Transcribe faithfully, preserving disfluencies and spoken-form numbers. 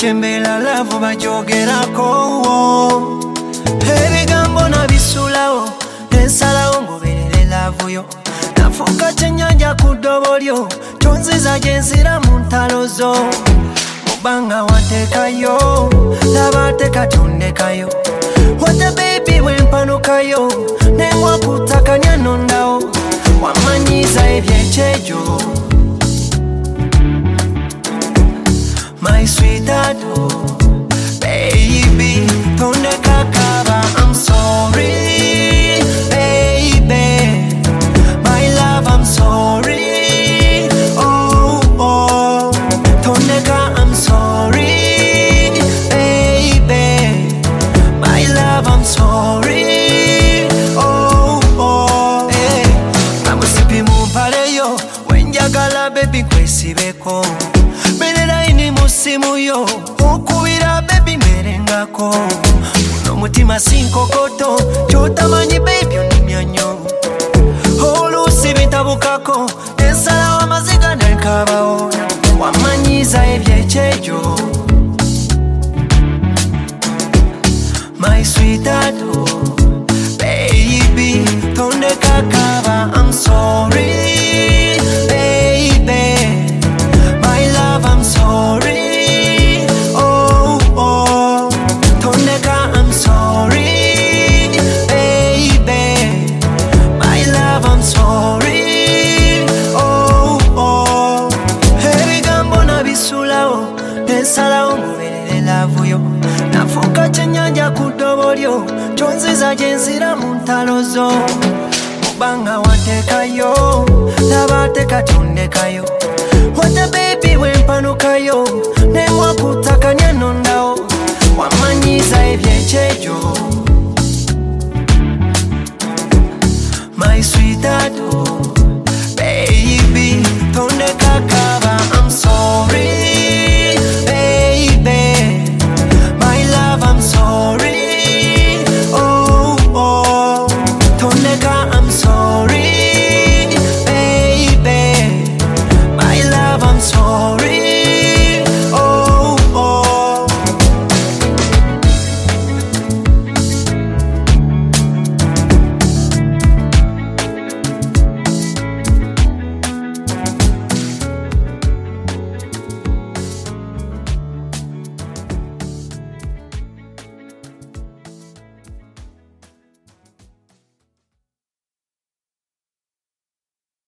Tembela love bajogerako ebigambo nabisulawo ensalawo ngoberere love yo nafuuka kyennyanja ku ddobo lyo kyonziza gye nzira mu ntalo zo mubanga wateekayo laba tekatondekayo wate baby bwempanukayo nengwa ku ttaka nyanondawo wamanyiza ebyekyejo my sweetheart, oh, baby, tonde kakaba, I'm sorry, baby, my love, I'm sorry, oh, oh, tonde ka, I'm sorry, baby, my love, I'm sorry, oh, oh, hey, I'm sipping mumpale yo, when jagala baby kwesibeko. Simu yo okubira baby merengako uno mutima sinkokoto chotamanyi baby onimyanyo olusi bintabukako ensala wamaziga nekabao wamanyiza ebyekyejo my sweetheart, oh, baby tonde kakaba, I'm sorry baby, my love, I'm sorry. Ensalawo ngoberere love yo nafuuka kyennyanja ku ddobo lyo kyonziza gye nzira mu ntalo zo mubanga wateekayo laba tekatondekayo wate baby bwempanukayo nengwa ku